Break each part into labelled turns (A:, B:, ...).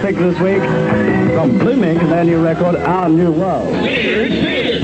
A: pick this week from Blue Mink and their new record, Our New World.
B: Weird, weird.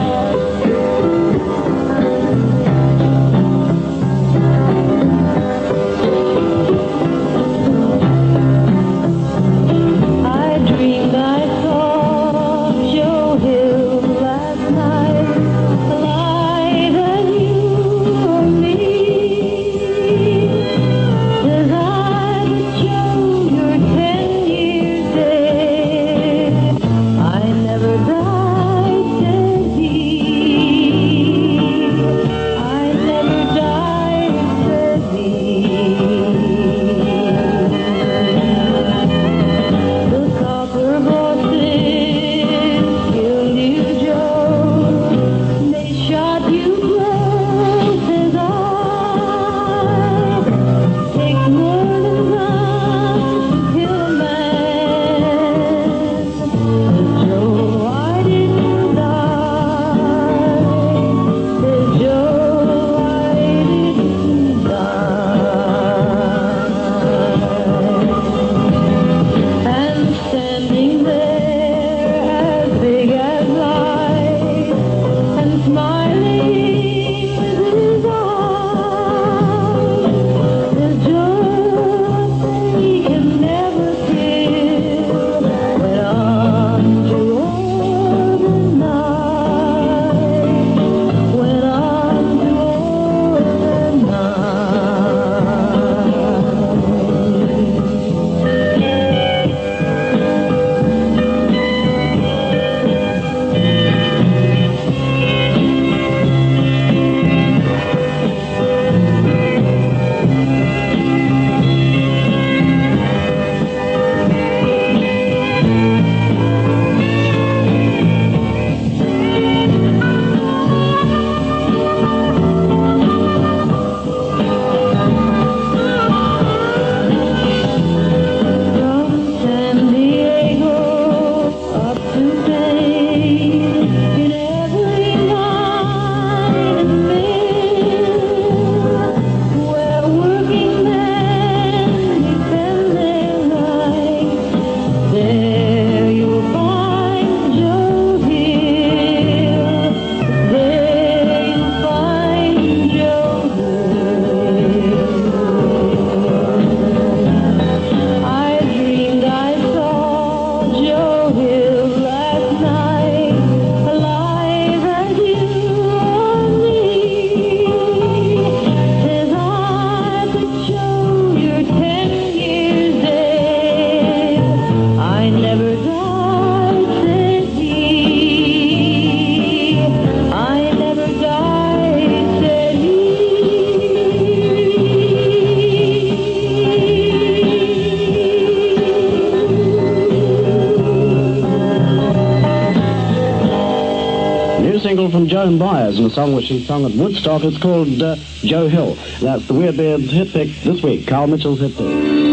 A: From Joan Baez, and a song which she sung at Woodstock. It's called Joe Hill. That's the Weird Beard's hit pick this week, Carl Mitchell's hit pick.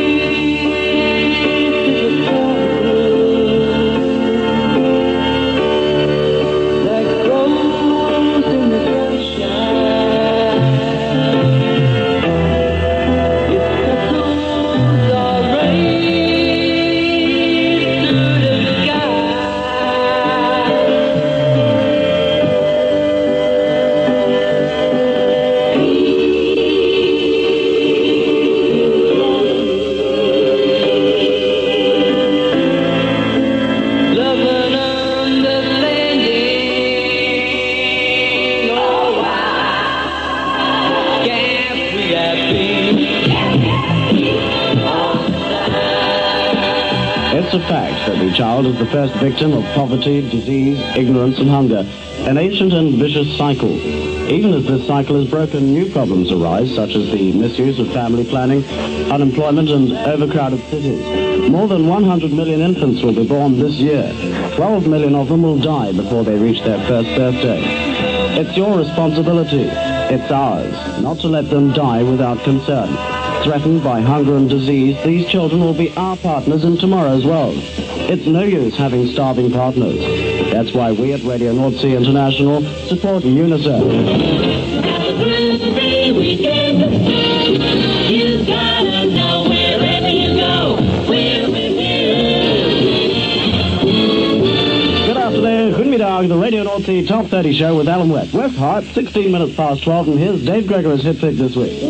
A: It's a fact that the child is the first victim of poverty, disease, ignorance and hunger, an ancient and vicious cycle. Even as this cycle is broken, new problems arise, such as the misuse of family planning, unemployment and overcrowded cities. More than 100 million infants will be born this year. 12 million of them will die before they reach their first birthday. It's your responsibility, it's ours, not to let them die without concern. Threatened by hunger and disease, these children will be our partners in tomorrow's world. It's no use having starving partners. That's why we at Radio North Sea International support UNICEF.
C: Have a birthday weekend. You gotta know wherever you go, we're with you.
A: now the Radio North Sea Top 30 show with Alan West. West Hart, 16 minutes past 12, and here's Dave Gregor's hit pick this week.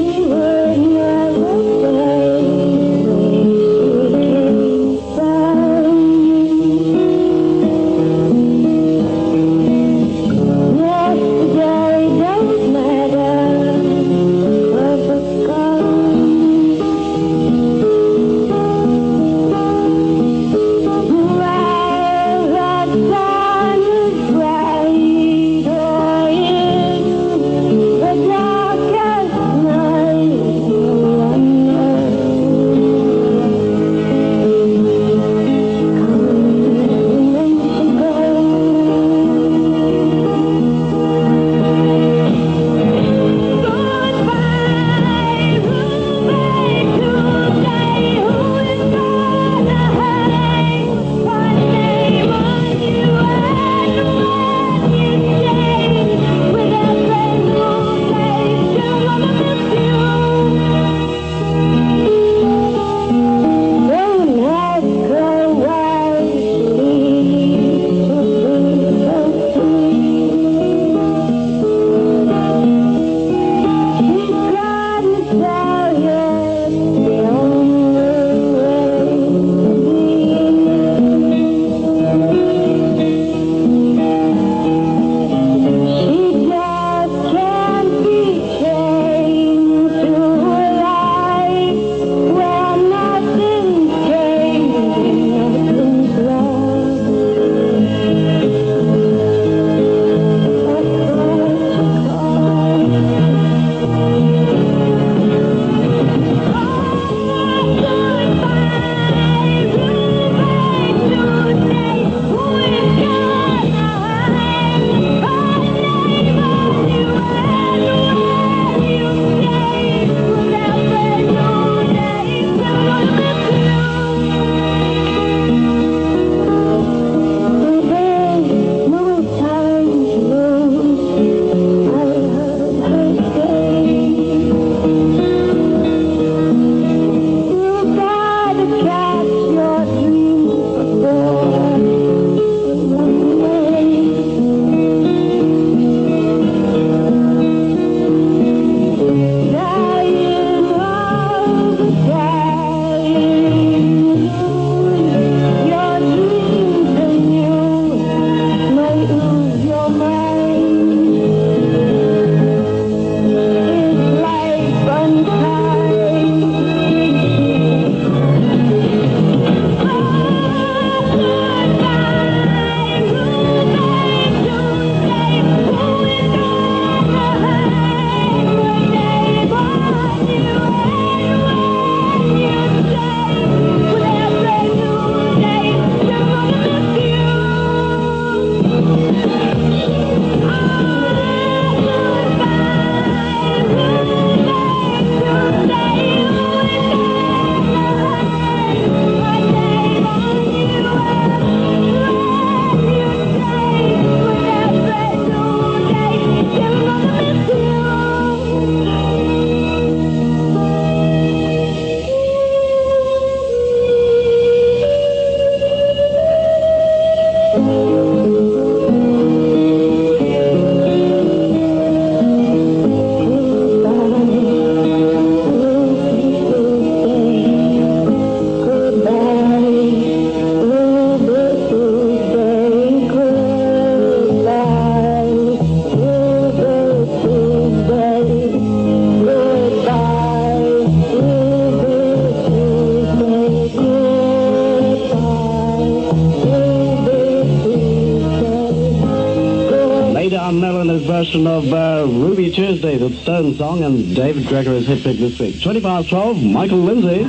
A: Version of Ruby Tuesday, the Stone song, and David Gregor's hit pick this week. 20 past 12, Michael Lindsay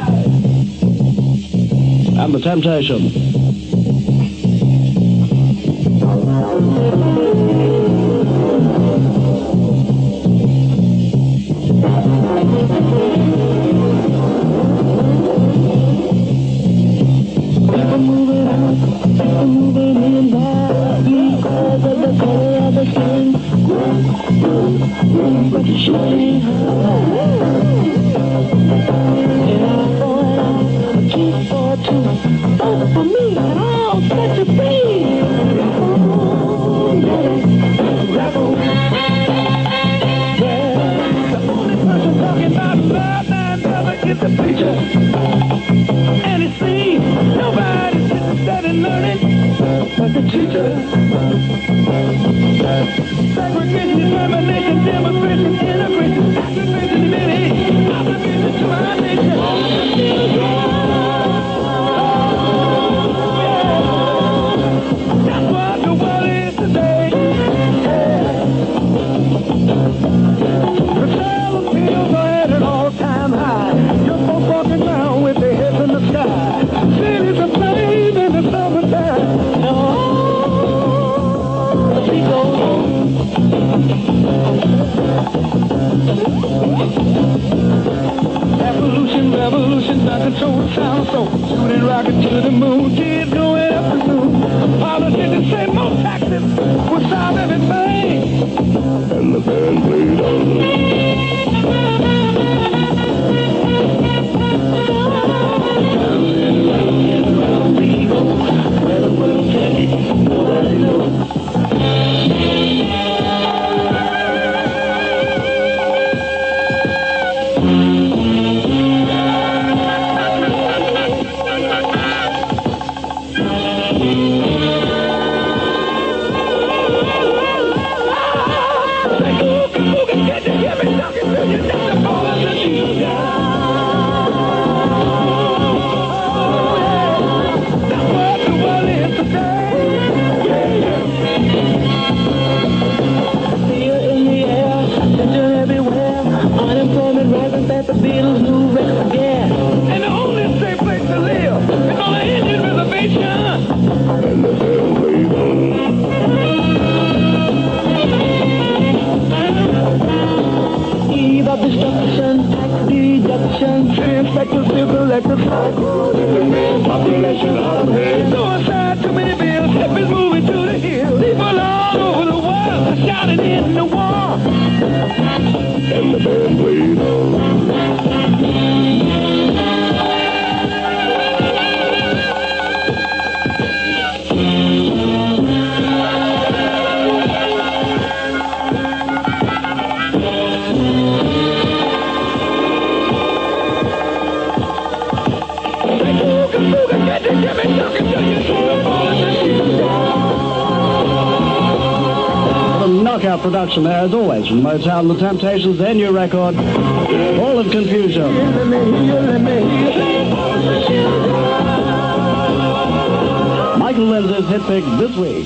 A: and The Temptations.
B: For me, I'll set you free. Segregation, discrimination, demonstration, integration, activation, divinity, obligation to my nation. That's what the world is today. The shallow fields are at an all-time high. Young folks walking around with their heads in the sky. Cities are playing in the summertime. Evolution, revolution, not control the sound, so shooting rockets to the moon, kids going up the moon. Politicians say more taxes will solve everything. And the band played on. Round and round we go, where the world takes, nobody knows. Population of suicide, too many bills, hippies moving to the hills. People all over the world are shouting in the war. And the band played on.
A: Knockout production there, as always, from Motown, The Temptations, their new record, All of Confusion. Michael Lindsay's hit pick this week.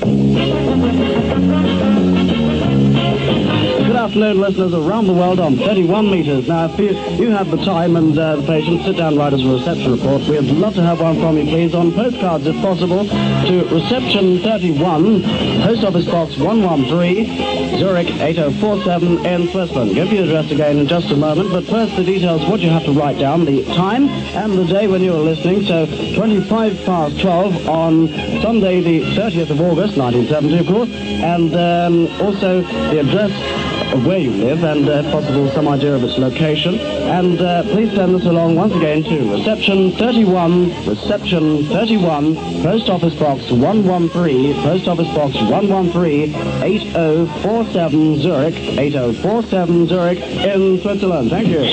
A: Good afternoon, listeners around the world on 31 meters. Now, if you have the time and the patience, sit down, write us a reception report. We'd love to have one from you, please, on postcards, if possible, to Reception 31, Post Office Box 113, Zurich 8047 in Switzerland. Give your address again in just a moment, but first the details of what you have to write down, the time and the day when you are listening. So 25 past 12 on Sunday, the 30th of August, 1970, of course, and also the address of where you live and, if possible, some idea of its location. And please send this along once again to Reception 31, Post Office Box 113, Post Office Box 113, 8047 Zurich, 8047 Zurich in Switzerland. Thank you.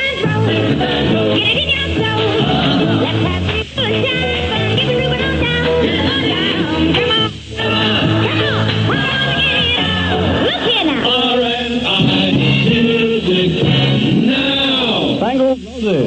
A: Spangled Roses.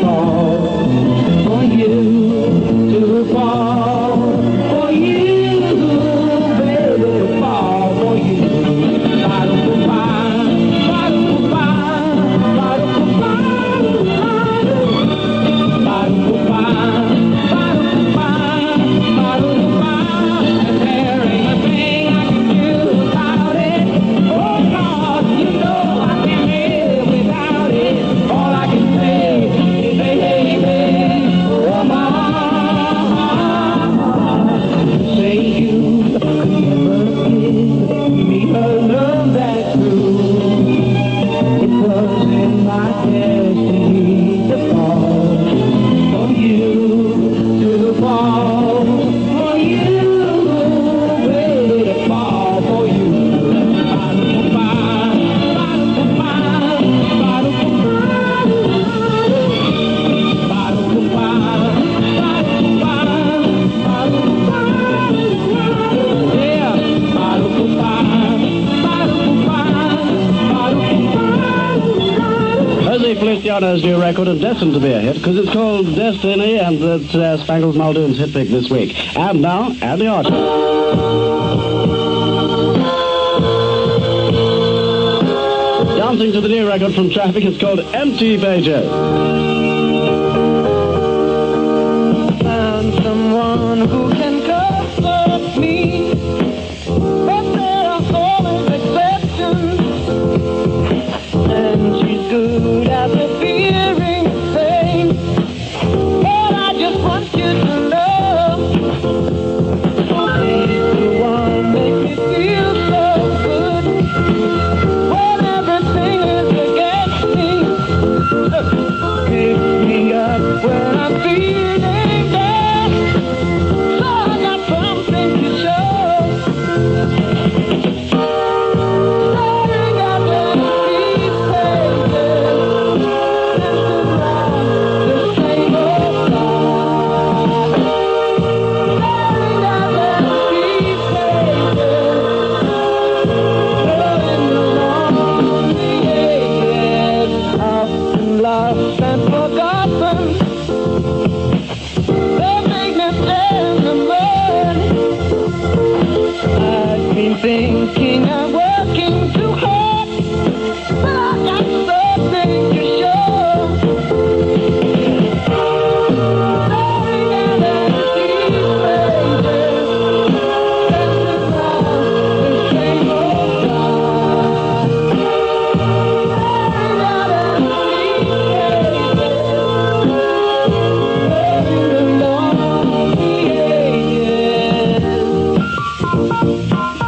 B: For you to fall, for you
A: Adriano's new record and destined to be a hit because it's called Destiny, and it's Spangles Muldoon's hit pick this week. And now, Andy Archer. Dancing to the new record from Traffic, it's called Empty Pages.
B: Found someone who can comfort me, but there are always exceptions, and she's good at appearing sane. But I just want you to know, she's the one makes me feel so good when everything is against me. Pick me up when I'm feeling down, so I got something to show. Staring at the street faces, dancing around the same old line. Staring at the street faces, blowing along the edge, out and lost and forgotten. They make me stand the mud. I've been thinking I'm working too hard, but I got something to show. Staring at the street faces, dancing around the same old line. Staring at the street faces, blowing along the edges.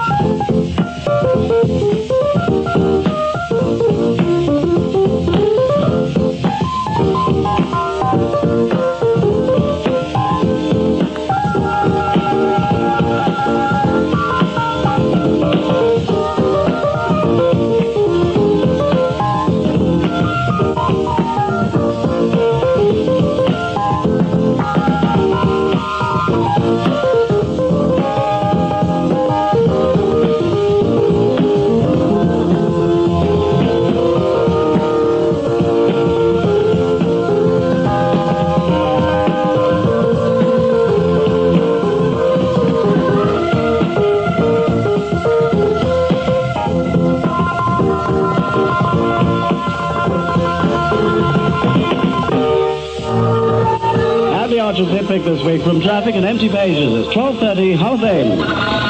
A: Andy Archer's hit pick this week from Traffic and Empty Pages. It's 12:30, Hall of Fame.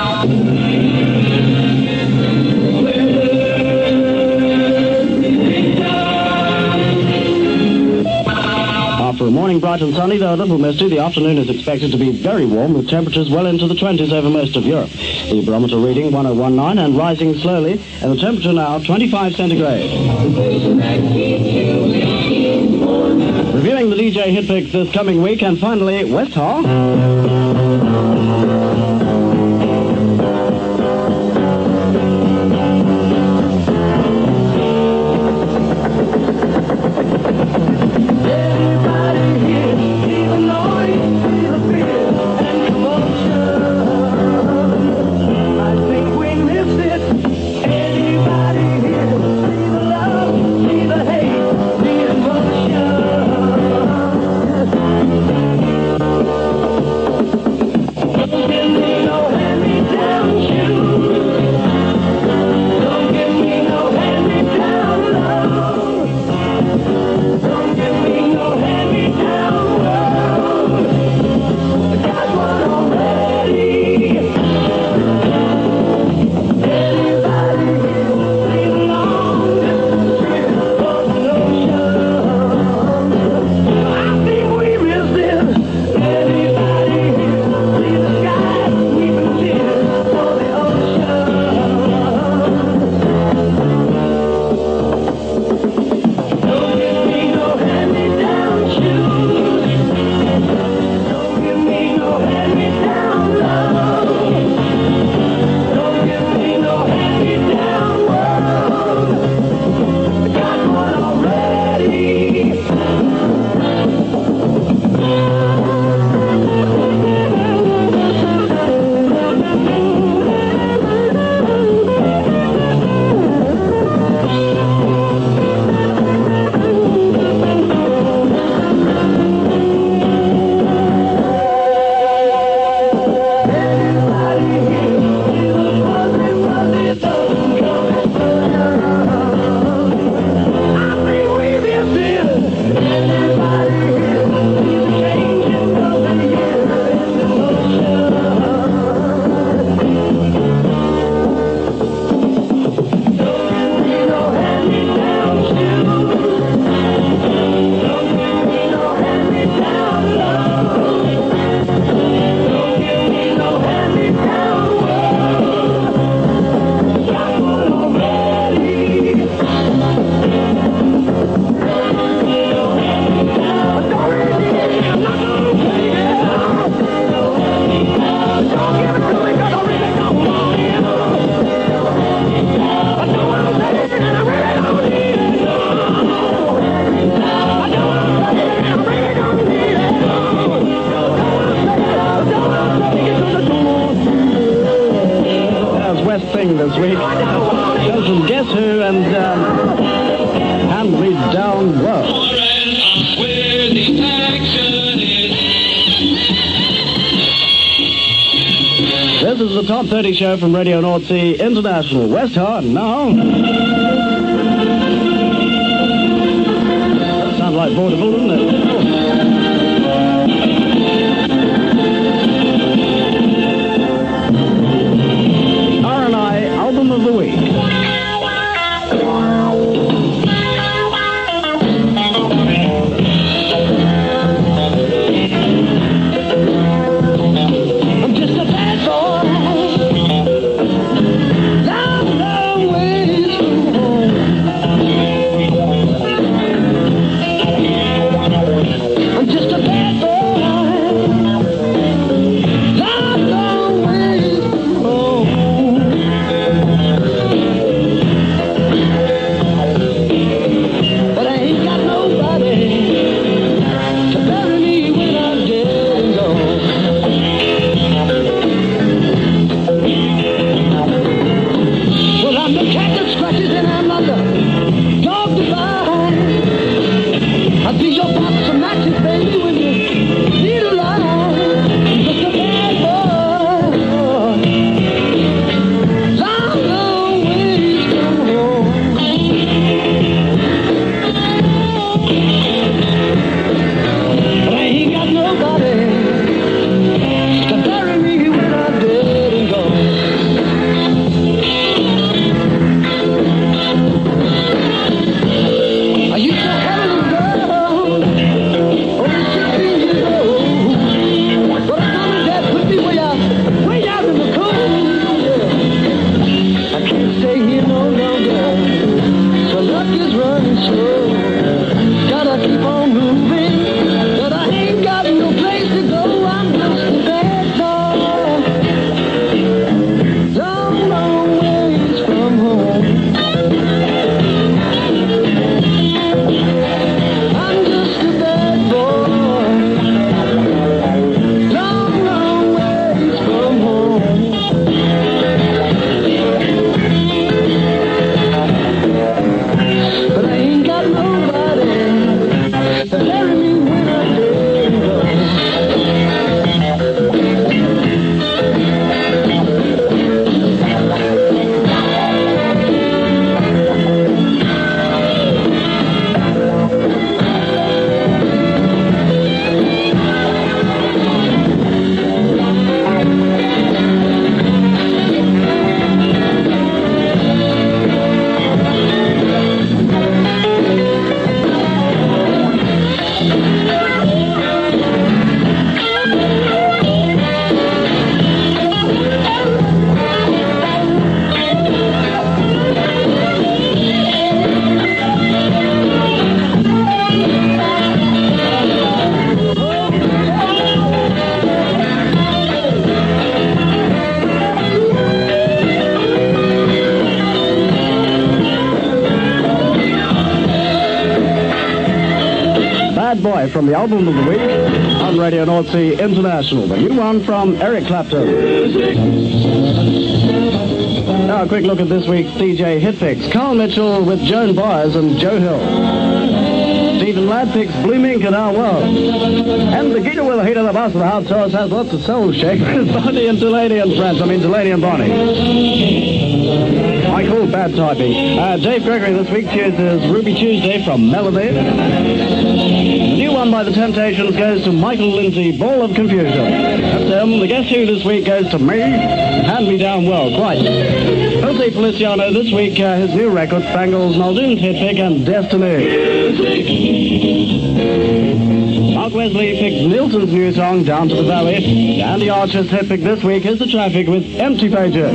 A: After a morning bright and sunny, though a little misty, the afternoon is expected to be very warm, with temperatures well into the 20s over most of Europe. The barometer reading 1019 and rising slowly, and the temperature now 25 centigrade. Reviewing the DJ hit picks this coming week, and finally, West Hall.
B: Everybody here, feel the noise, feel the fear and commotion. I think we miss it. Anybody here, see the love, see the hate, the emotion.
A: best thing this week. Goes from Guess Who and Hand Me Down Well. This is the Top 30 show from Radio North Sea International. West Hard now. That sounds like Vaudeville, doesn't it? R&I Album of the Week. Boy from the Album of the Week on Radio North Sea International. The new one from Eric Clapton. Now a quick look at this week's DJ Hit Picks. Carl Mitchell with Joan Baez and Joe Hill. Stephen Ladd picks Blue Mink and Our World. And the Gita with the heat of the bus of the hot sauce has lots of soul shake with Bonnie and Delaney and friends. I mean Delaney and Bonnie. I call bad typing. Dave Gregory this week chooses Ruby Tuesday from Melody. The new one by The Temptations goes to Michael Lindsay, Ball of Confusion. That's them. The Guess Who this week goes to me, Hand Me Down Well, quite. Jose Feliciano this week, his new record, Spangles, Muldoon's hit pick and Destiny. Mark Wesley picks Nilsson's new song, Down to the Valley. Andy Archer's hit pick this week is The Traffic with Empty Pages.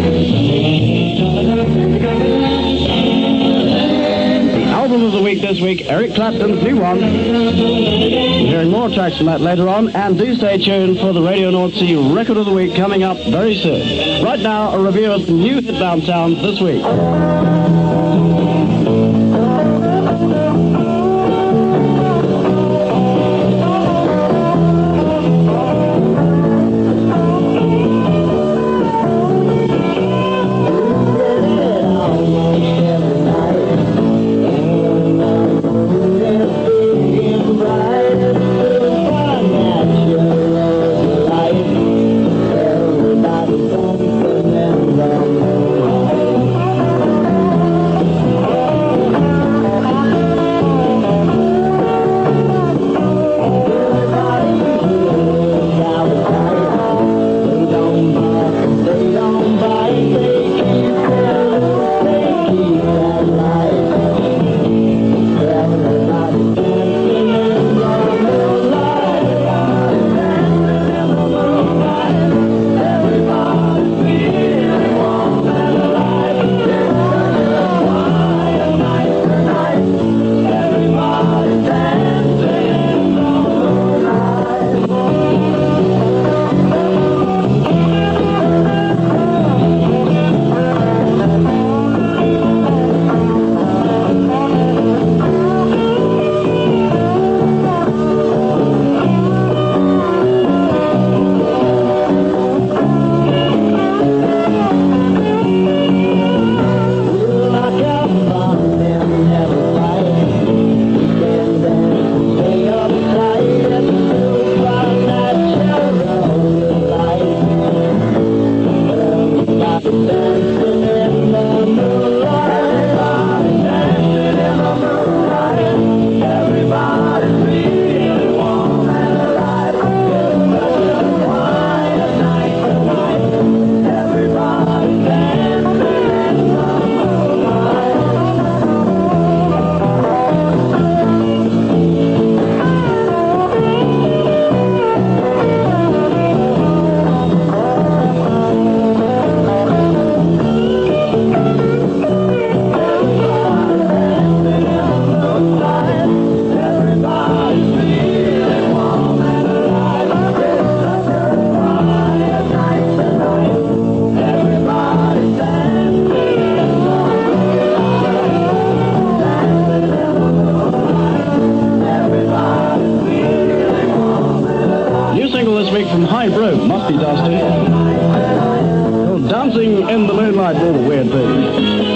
A: Album of the Week this week, Eric Clapton's new one. We're hearing more tracks from that later on, and do stay tuned for the Radio North Sea Record of the Week coming up very soon. Right now, a review of the new hitbound sounds this week. dancing in the moonlight, all the weird things.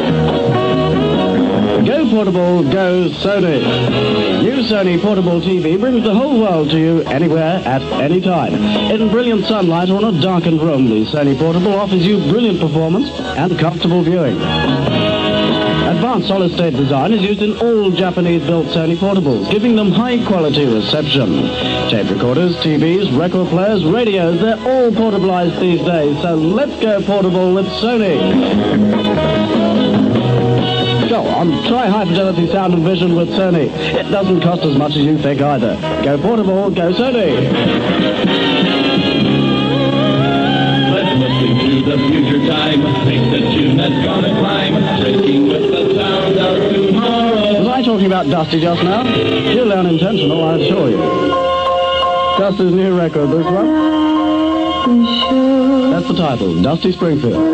A: Go portable, go Sony. New Sony portable TV brings the whole world to you anywhere at any time. In brilliant sunlight or in a darkened room, the Sony portable offers you brilliant performance and comfortable viewing. Advanced solid-state design is used in all Japanese-built Sony portables, giving them high-quality reception. Tape recorders, TVs, record players, radios, they're all portableized these days, so let's go portable with Sony. Go on, try high-fidelity sound and vision with Sony. It doesn't cost as much as you think either. Go portable, go Sony.
C: Let's listen to the future time. Think the tune that's gonna climb. Breaking with the sound of tomorrow.
A: Was I talking about Dusty just now? Purely unintentional, I assure you. Dusty's new record, this one. That's the title, Dusty Springfield.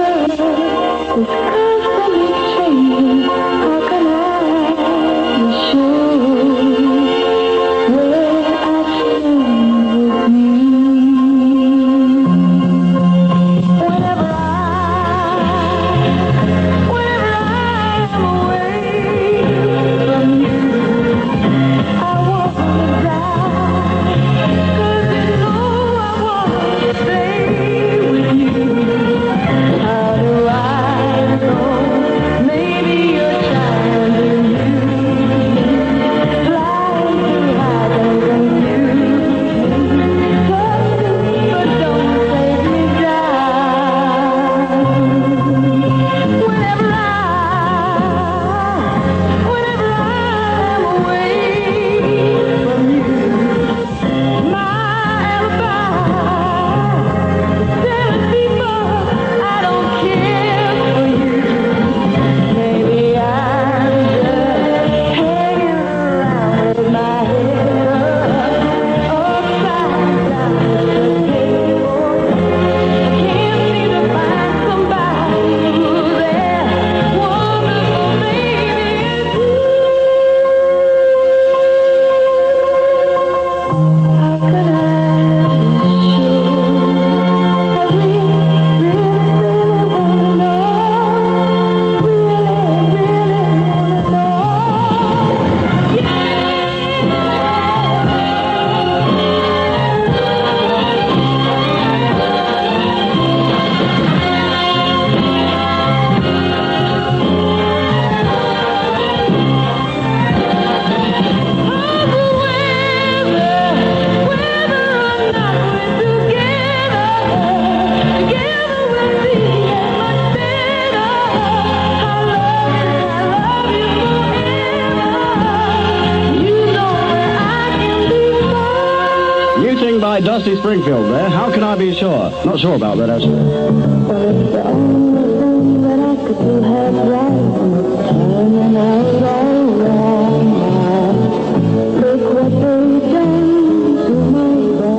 A: By Dusty Springfield there. How can I be sure? Not sure about that, actually.
D: Well, it's the only thing that I could do half right. Turning out all wrong now. Look what they've done to my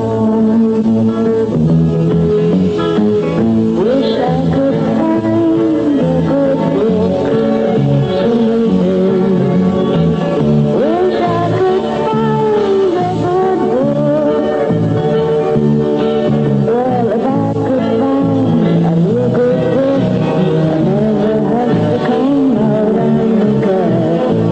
D: bone. Wish I could find a good book to read. Wish I could find a good book. Well, if I could find a real good book, I never have to come out and look at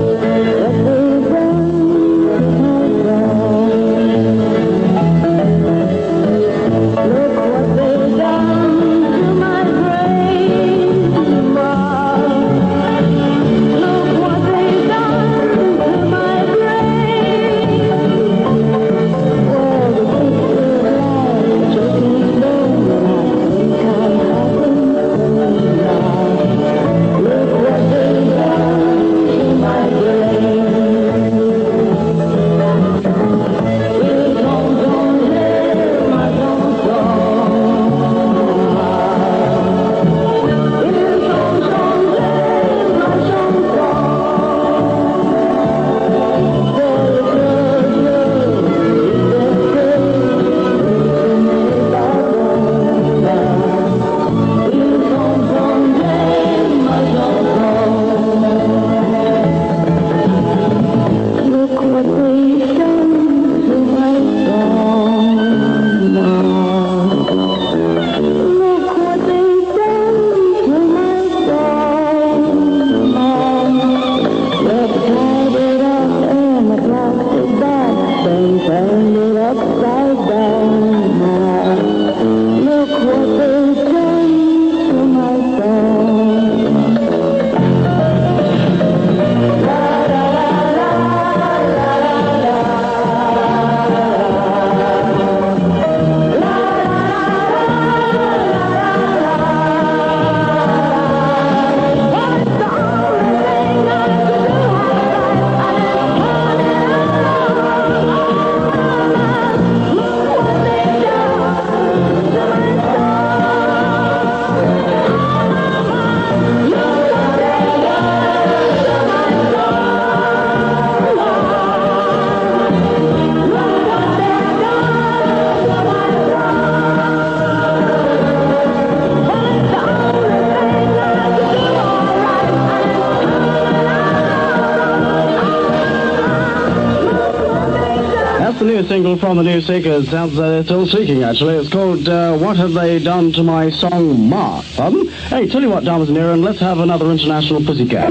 A: from the New Seekers. Sounds they're still seeking, actually. It's called What Have They Done to My Song, Ma? Pardon? Hey, tell you what, dames and Aaron, let's have another international pussycat.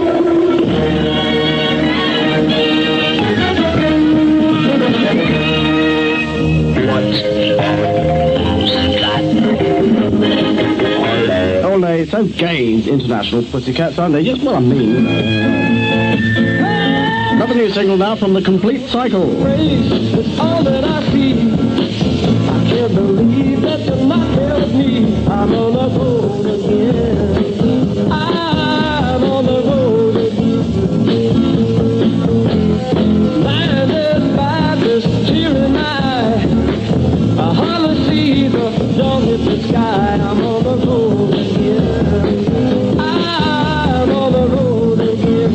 A: Oh, they're so gay, international pussycats, aren't they? Just what I mean. Another new single now from The Complete Cycle.
B: It's all that I see. I can't believe that you're not there with me. I'm on the road again. I'm on the road again. Blinded by this teary night, I hardly see the dawn hit the sky. I'm on the road again. I'm on the road again.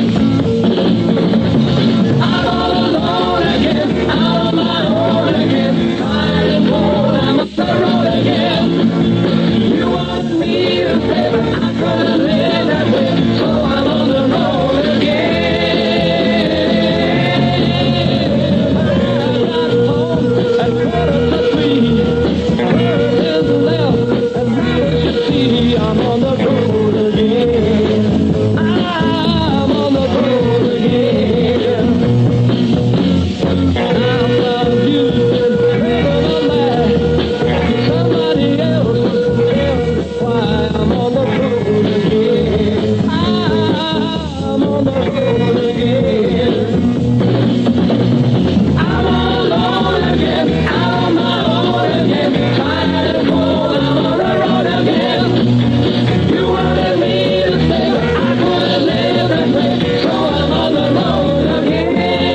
B: I'm all alone again, out on my own again, tired and cold, I'm on the road again. You want me to stay, but I couldn't live that way, so I'm on the road again. I got home at 2:45, turn is left, and now you see, I'm on the road again. I'm on the road again. Somebody else was there, why I'm on the road again. I'm on the road again. I'm all alone again, out on my own again, tired and cold, I'm on the road again. You wanted me to stay, but I couldn't live that way, so I'm on the road again.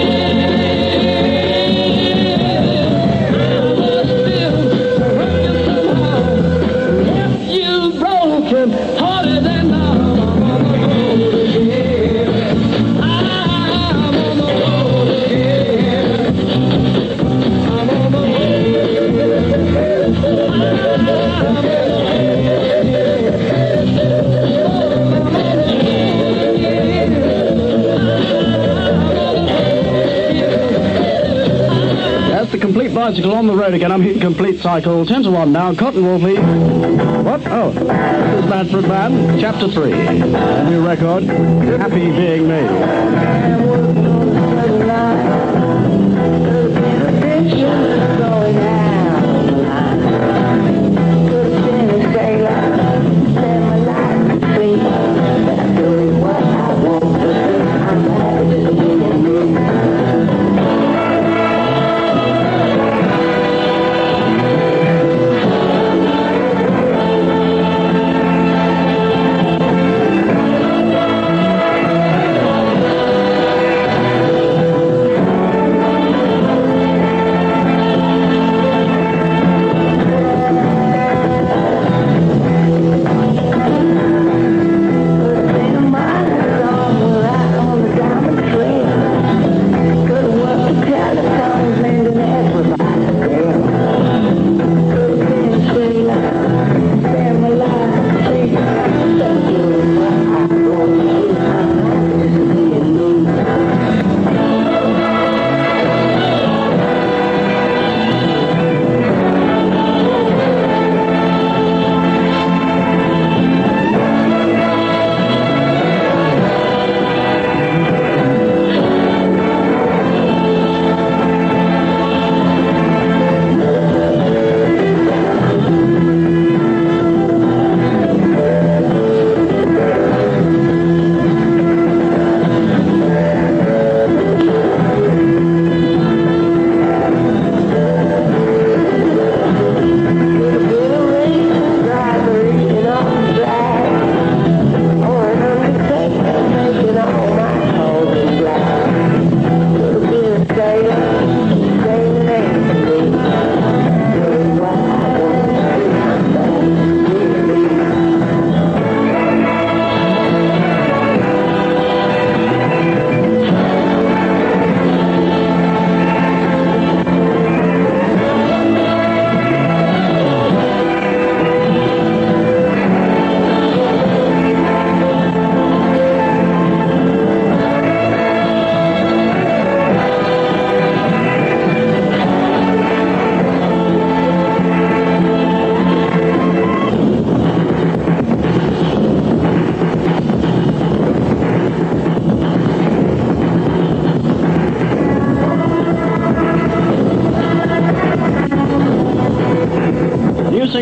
B: Harder than now, I'm on the road again. I'm on the road again. I'm on the road
A: That's The Complete Bicycle on the road again. I'm hitting Complete Cycle. 10 to 1 now. Cotton Wool, please. What? Oh, this is Manfred Mann, Chapter 3. A new record, Happy Being Me.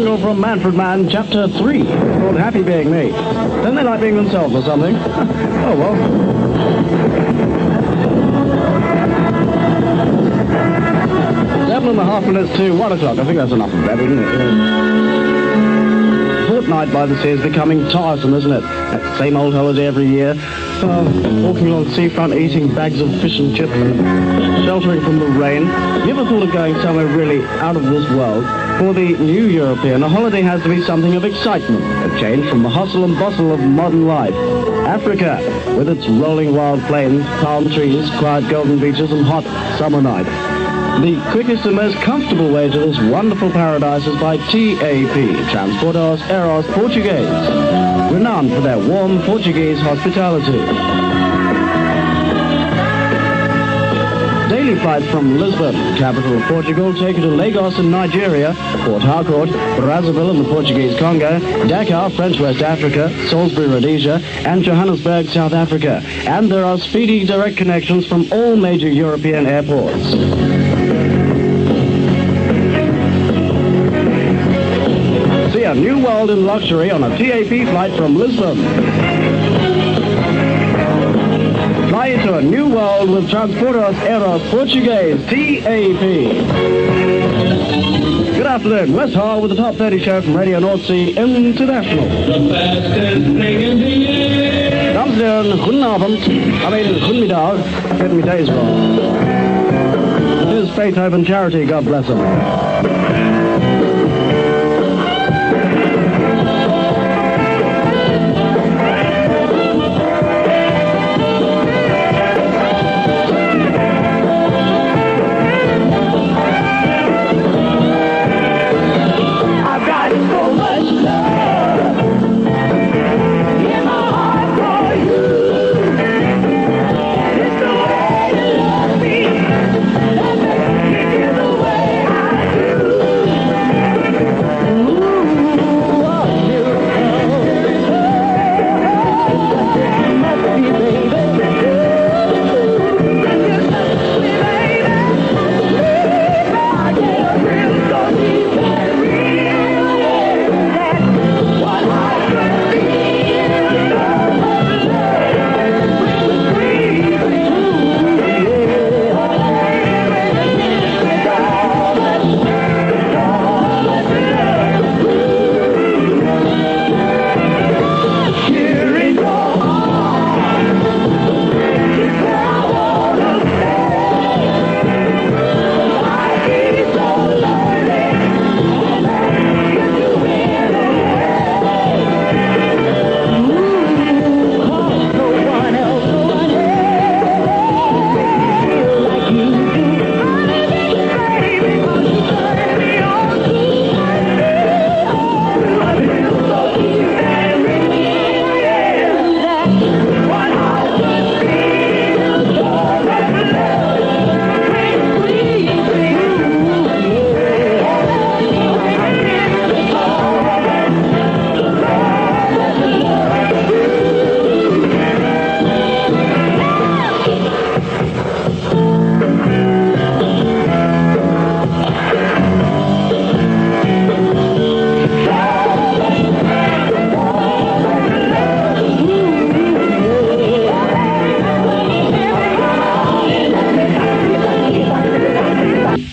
A: special from Manfred Mann, Chapter 3, called Happy Being Me. Don't they like being themselves or something? Oh, well. 7.5 minutes to 1 o'clock. I think that's enough of that, isn't it? Fortnight by the sea is becoming tiresome, isn't it? That same old holiday every year. Walking along the seafront, eating bags of fish and chips, and sheltering from the rain. You ever thought of going somewhere really out of this world? For the new European, a holiday has to be something of excitement, a change from the hustle and bustle of modern life. Africa, with its rolling wild plains, palm trees, quiet golden beaches, and hot summer nights. The quickest and most comfortable way to this wonderful paradise is by TAP, Transportes Aéreos Português, renowned for their warm Portuguese hospitality. Daily flights from Lisbon, capital of Portugal, take you to Lagos in Nigeria, Port Harcourt, Brazzaville in the Portuguese Congo, Dakar, French West Africa, Salisbury, Rhodesia, and Johannesburg, South Africa. And there are speedy direct connections from all major European airports. See a new world in luxury on a TAP flight from Lisbon. Fly to a new world with Transportes Aéreos Português, TAP. Good afternoon, Wes Hall with the Top 30 show from Radio North Sea International.
C: The fastest thing in the air.
A: Dames en heren, goedenavond. Goedemiddag. Get me days wrong. Here's Beethoven Charity, God bless him.